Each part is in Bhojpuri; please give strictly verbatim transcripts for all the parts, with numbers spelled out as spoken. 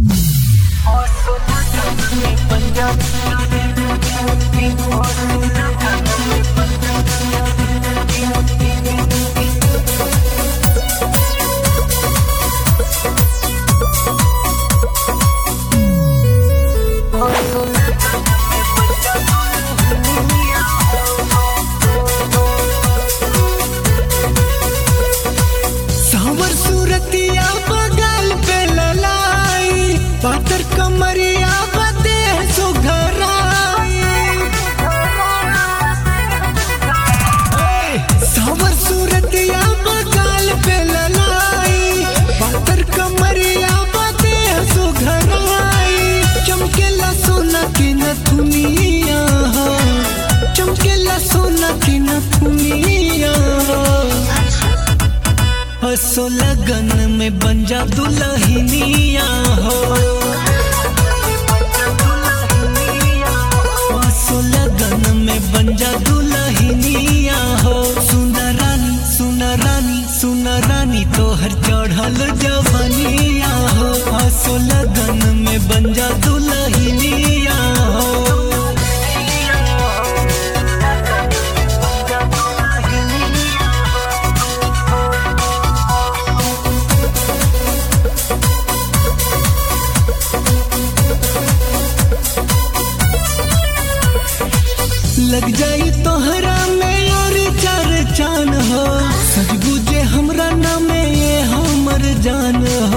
सो लगन में बन जा दुल्हनिया हो, सो लगन में बन जा दुल्हनिया हो। सुना रानी सुना रानी सुना रानी तोहर चढ़ल जवनिया हो, सो लगन में बन जा दुल्हनिया हो। लग जाई तोहरा में और चार चान हो, सज बुझे हमरा नाम ये हमर जान हो।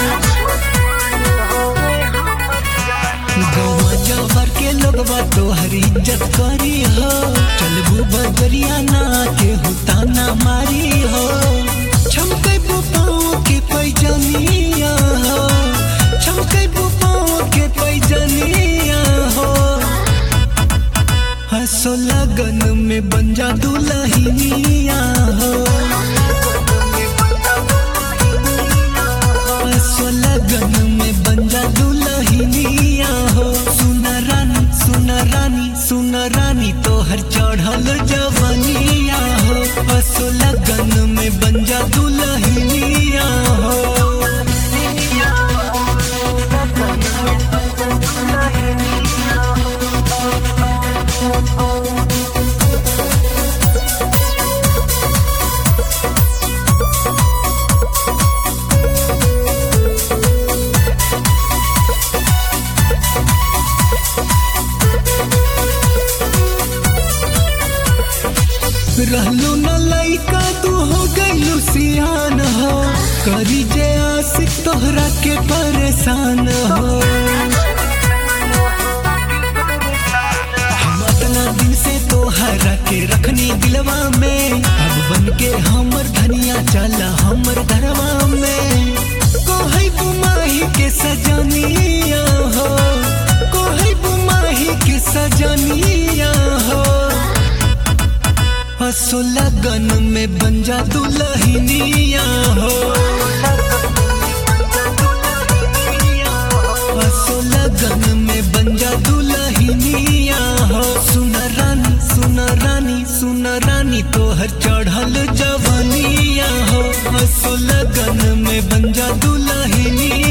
गौवा जवर के लोगवा तोहर इज्जत करी हो, चलबू बजरिया ना के हुता ना मारी हो। छमके पाँव के पैजनिया हो, छमके पाँव के पैजनिया हो। सो लगन में बन जा दुल्हनिया हो, सो लगन में बन जा दुल्हनिया हो। सुना रानी सुना रानी सुना रानी तोहर चढ़ल जवनिया हो, सो लगन में बन जा दुल्हनिया हो। रहलू न लइका तू हो गइलू सियान हो, करी जे आशिक तोहरा के परेशान हो। हम इतना दिन से तोहरा के रखनी दिलवा में, अब बन के हमर धनिया चला हमर घरवा में। कोहई बुमाही के सजनिया हो, कोहई बुमाही के सजनिया हो। सो लगन में बन जा दुल्हनिया हो, सो लगन में बन जा दुल्हनिया हो। सुना रानी सुना रानी सुना रानी तोहर चढ़ल जवनिया हो, सो लगन में बन जा दुल्हनिया।